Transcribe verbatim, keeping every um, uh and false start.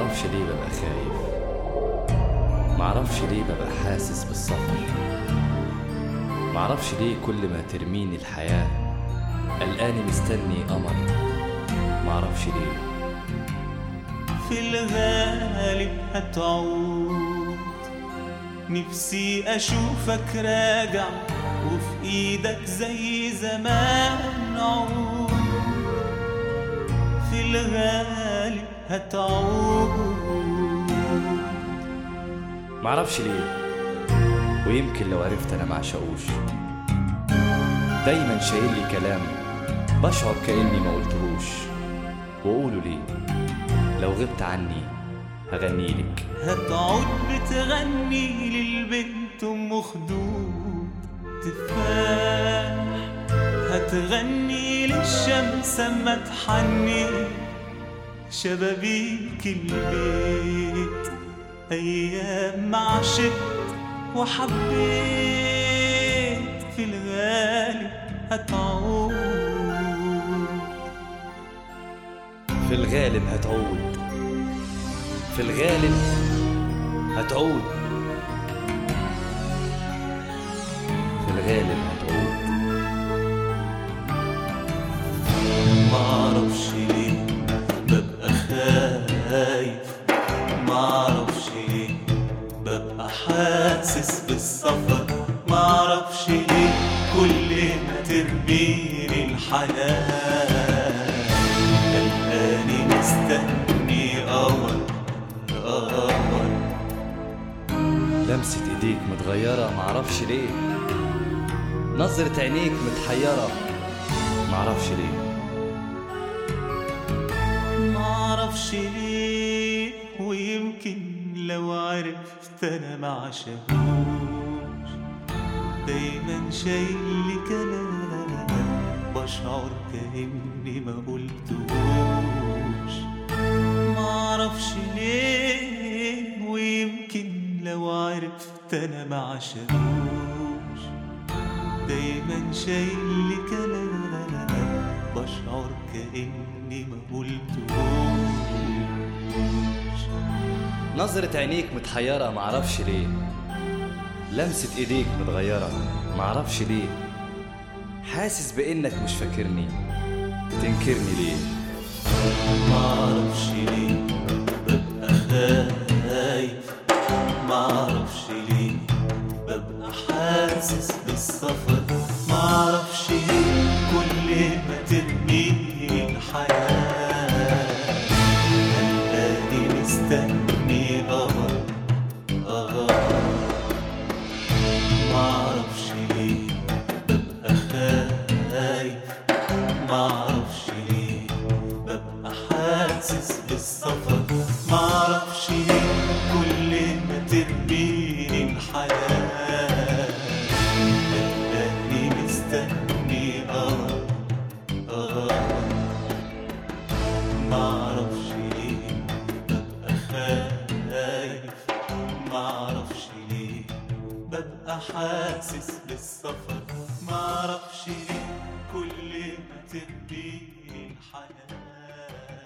معرفش ليه ببقى خايف، معرفش ليه ببقى حاسس بالسفر، معرفش ليه كل ما ترميني الحياة قلقاني مستني قمر، معرفش ليه. في الغالب هتعود، نفسي أشوفك راجع وفي إيدك زي زمان عود. في الغالب هتعود، معرفش ليه، ويمكن لو عرفت أنا معشقوش. دايما شايل لي كلام بشعر كأني ما قلتهوش، وقولوا ليه لو غبت عني هغنيلك. هتعود بتغني للبنت أم خدود تفاح، هتغني للشمس أما تحني شبابيك البيت. أيام ما عشقت وحبيت في الغالب هتعود، في الغالب هتعود، في الغالب هتعود، في الغالب هتعود. معرفش ليه ببقى خايف، معرفش ليه ببقى حاسس بالسفر، معرفش ليه كل ما ترميني الحياة قلقاني مستني قمر قمر. لمسة ايديك متغيرة معرفش ليه، نظرة عينيك متحيرة معرفش ليه، معرفش ليه. ويمكن لو عرفت انا ما عشقوش، دايما شايل لي كلام بشعر كأني ما قلتوش. معرفش ليه، ويمكن لو عرفت انا ما عشقوش، دايما شايل لي كلام بشعر كأني ما قلتوش. نظرة عينيك متحيرة معرفش ليه، لمسة ايديك متغيرة معرفش ليه، حاسس بانك مش فاكرني تنكرني ليه. معرفش ليه ببقى خايف، معرفش ليه ببقى حاسس بالسفر، معرفش ليه كل ما ترميني الحياة قلقاني مستني قمر قمر. معرفش ليه ببقى خايف، معرفش ليه ببقى حاسس بالسفر، معرفش ليه كل ما ترميني الحياة قلقاني مستني قمر قمر. معرفش ليه ببقى خايف، معرفش ليه ببقى حاسس بالسفر، معرفش ليه كل ما ترميني الحياة